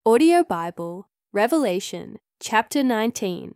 Audio Bible, Revelation, chapter 19.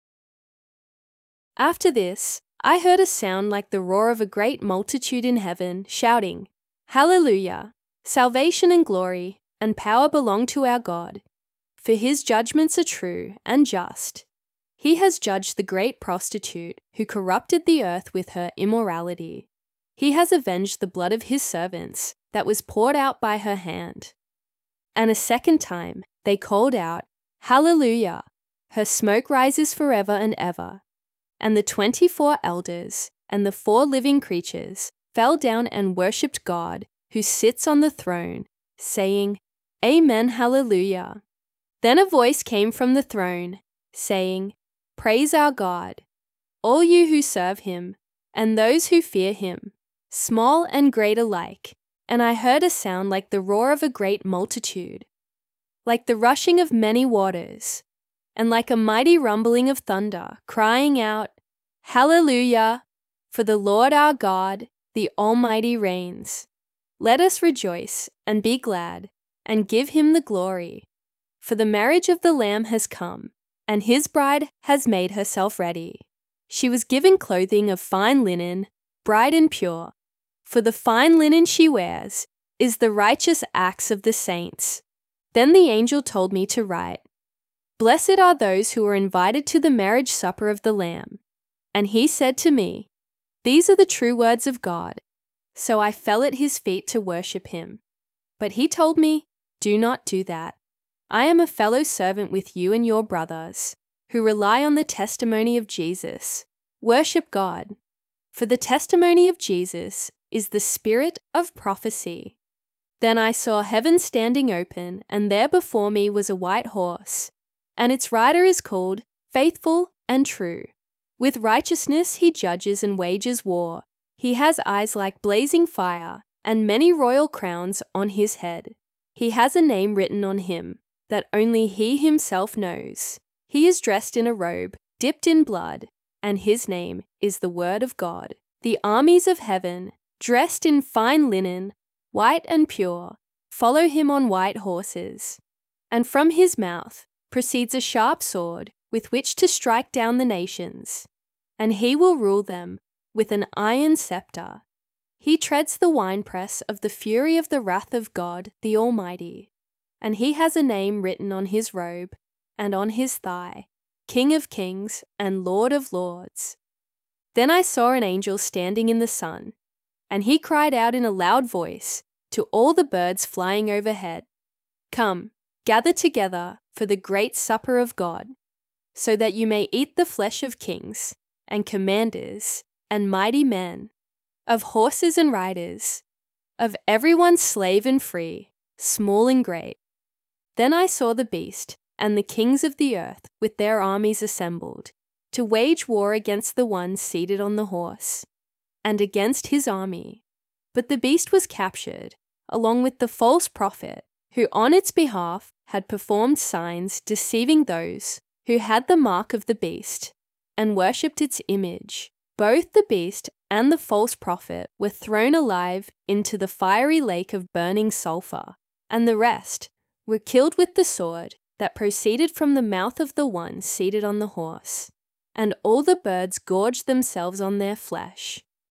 After this, I heard a sound like the roar of a great multitude in heaven, shouting, Hallelujah! Salvation and glory and power belong to our God, for his judgments are true and just. He has judged the great prostitute who corrupted the earth with her immorality. He has avenged the blood of his servants that was poured out by her hand. And a second time they called out, Hallelujah! Her smoke rises forever and ever. And the 24 elders and the 4 living creatures fell down and worshipped God who sits on the throne, saying, Amen, Hallelujah. Then a voice came from the throne, saying, Praise our God, all you who serve him, and those who fear him, small and great alike. And I heard a sound like the roar of a great multitude, like the rushing of many waters, and like a mighty rumbling of thunder, crying out, Hallelujah! For the Lord our God, the Almighty reigns. Let us rejoice and be glad, and give him the glory. For the marriage of the Lamb has come, and his bride has made herself ready. She was given clothing of fine linen, bright and pure. For the fine linen she wears is the righteous acts of the saints. Then the angel told me to write, Blessed are those who are invited to the marriage supper of the Lamb. And he said to me, These are the true words of God. So I fell at his feet to worship him. But he told me, Do not do that. I am a fellow servant with you and your brothers, who rely on the testimony of Jesus. Worship God. For the testimony of Jesus is the spirit of prophecy. Then I saw heaven standing open, and there before me was a white horse, and its rider is called Faithful and True. With righteousness he judges and wages war. He has eyes like blazing fire, and many royal crowns on his head. He has a name written on him that only he himself knows. He is dressed in a robe dipped in blood, and his name is the Word of God. The armies of heaven, dressed in fine linen, white and pure, follow him on white horses. And from his mouth proceeds a sharp sword with which to strike down the nations. And he will rule them with an iron scepter. He treads the winepress of the fury of the wrath of God the Almighty. And he has a name written on his robe and on his thigh, King of Kings and Lord of Lords. Then I saw an angel standing in the sun, and he cried out in a loud voice to all the birds flying overhead, Come, gather together for the great supper of God, so that you may eat the flesh of kings and commanders and mighty men, of horses and riders, of everyone slave and free, small and great. Then I saw the beast and the kings of the earth with their armies assembled, to wage war against the one seated on the horse, and against his army. But the beast was captured, along with the false prophet, who on its behalf had performed signs deceiving those who had the mark of the beast and worshipped its image. Both the beast and the false prophet were thrown alive into the fiery lake of burning sulfur, and the rest were killed with the sword that proceeded from the mouth of the one seated on the horse. And all the birds gorged themselves on their flesh.